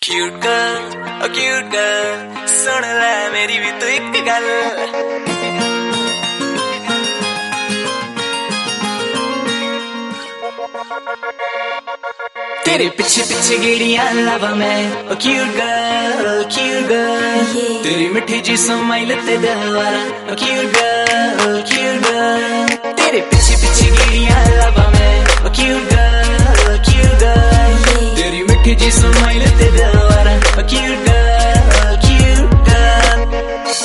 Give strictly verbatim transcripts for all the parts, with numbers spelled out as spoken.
Cute girl, ओ cute girl, सुन ले मेरी भी तो एक गल। तेरे पीछे पीछे गेड़ियां लावा मैं, ओ क्यूट गर्ल, क्यूट गर्ल, तेरी मिठी जी स्माइल ते दलवारा, ओ क्यूट गर्ल, क्यूट गर्ल, तेरे पीछे पीछे गेड़ियां लावा मैं, ओ क्यूट गर्ल, क्यूट गर्ल, तेरी मिठी जी स्माइल ते दलवारा, ओ cute girl, cute girl.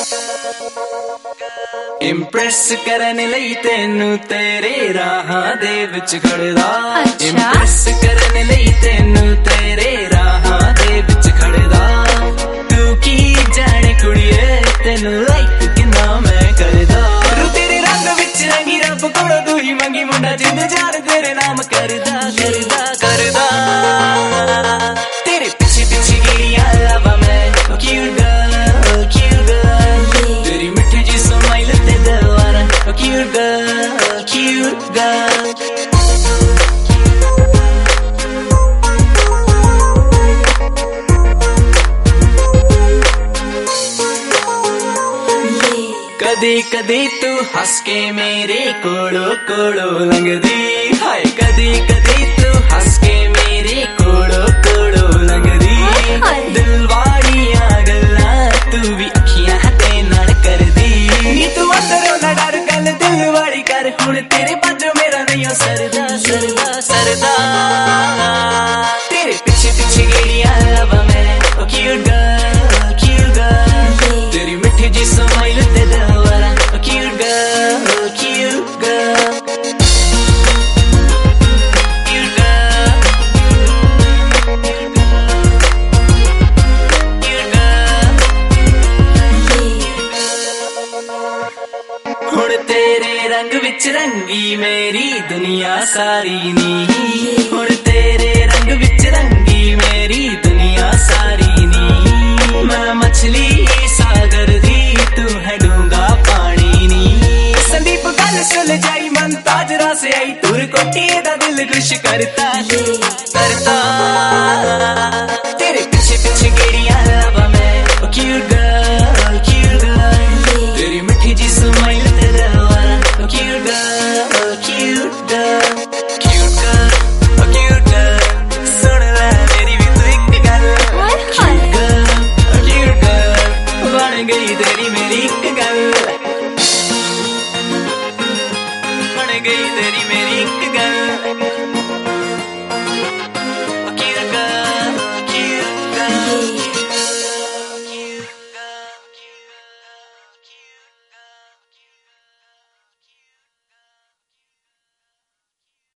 Impress करने लई तेनू तेरे राहां दे विच खड़दा, इंप्रेस करने लई तेनू तेरे राहां दे विच खड़दा, तू की जाने कुड़िए तेनू लाइक किन्ना मैं करदा, रू तेरे रंग विच रंगी रब कोलों तू ही मंगी मुंडा जिंद जान तेरे नाम करदा करदा करदा। तेरे पीछे पीछे गेड़ियां लावा मैं, ओ क्यूट गर्ल, क्यूट गर्ल, तेरी मिठी जी स्माइल ते दलवारा, ओ क्यूट गर्ल, क्यूट गर्ल। कदी कदी तू हंस के मेरे कोड़ो कोड़ो लंघदी, हाय कदी कदी तू हंस के मेरे कोड़ो कोड़ो लंघदी, दिल वालियां गल्लां तू भी अखियां ते नाल करदी, नी तू अंदरों ना डर गल दिल वाली कर, हुण तेरे बाजो मेरा नहीं सरदा सरदा सरदा। तेरे पीछे पीछे गेड़ियां लावा मैं, ओ क्यूट गर्ल, क्यूट गर्ल, तेरी मिठी जी स्माइल ते दलवारा, ओ cute girl, cute girl, cute girl, cute girl. हुण तेरे रंग विच रंगी मेरी दुनिया सारी नी, हुण तेरे रंग विच रंगी मेरी दुनिया सारी नी, मैं मछली सागर दी तू है डूंगा पानी नी, संदीप गल सुल जाई मन ताजरा से आई तुर कोटी दा दिल खुश करता करता।